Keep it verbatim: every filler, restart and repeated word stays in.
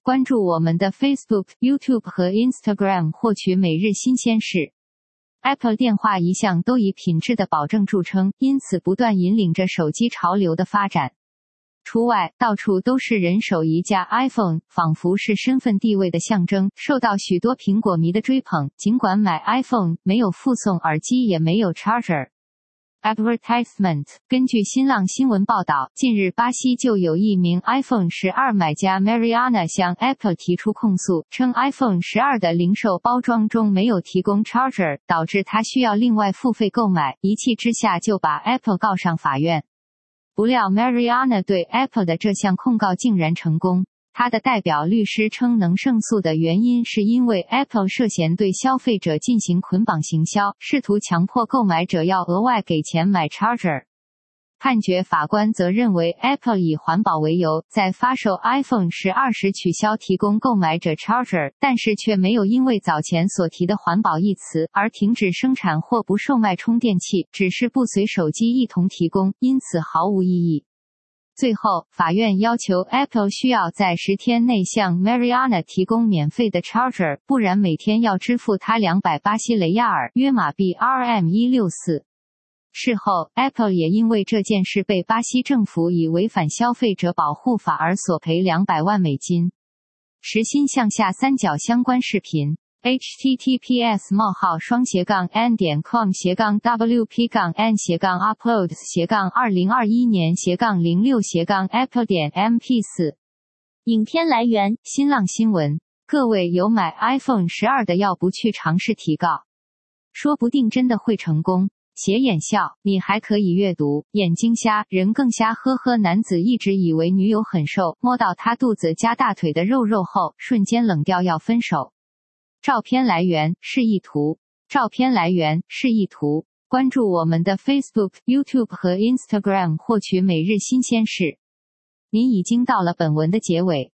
关注我们的 Facebook、YouTube 和 Instagram 获取每日新鲜事。Apple 电话一向都以品质的保证著称，因此不断引领着手机潮流的发展。除外，到处都是人手一架 iPhone， 仿佛是身份地位的象征，受到许多苹果迷的追捧。尽管买 iPhone 没有附送耳机，也没有 charger。Advertisement。 根据新浪新闻报道，近日巴西就有一名 iPhone 十二买家 Mariana 向 Apple 提出控诉，称 iPhone 十二的零售包装中没有提供 charger， 导致他需要另外付费购买，一气之下就把 Apple 告上法院。不料 Mariana 对 Apple 的这项控告竟然成功。他的代表律师称，能胜诉的原因是因为 Apple 涉嫌对消费者进行捆绑行销，试图强迫购买者要额外给钱买 charger。判决法官则认为 Apple 以环保为由，在发售 iPhone 十二时取消提供购买者 charger， 但是却没有因为早前所提的环保一词而停止生产或不售卖充电器，只是不随手机一同提供，因此毫无意义。最后，法院要求 Apple 需要在十天内向 Mariana 提供免费的 charger， 不然每天要支付他两百巴西雷亚尔，约马币 R M 一百六十四。事后 ，Apple 也因为这件事被巴西政府以违反消费者保护法而索赔两百万美金。实心向下三角相关视频。https 冒号双斜杠 n 点 com 斜杠 wp 杠 n 斜杠 uploads 斜杠二零二一年斜杠零六斜杠 apple 点 mp 四。 影片来源： 新浪新闻。各位有买 iPhone 十二的要不去尝试提告，说不定真的会成功。斜眼笑，你还可以阅读，眼睛瞎，人更瞎，呵呵。男子一直以为女友很瘦，摸到她肚子加大腿的肉肉后，瞬间冷掉要分手。照片来源：示意图。照片来源：示意图。关注我们的 Facebook、YouTube 和 Instagram 获取每日新鲜事。您已经到了本文的结尾。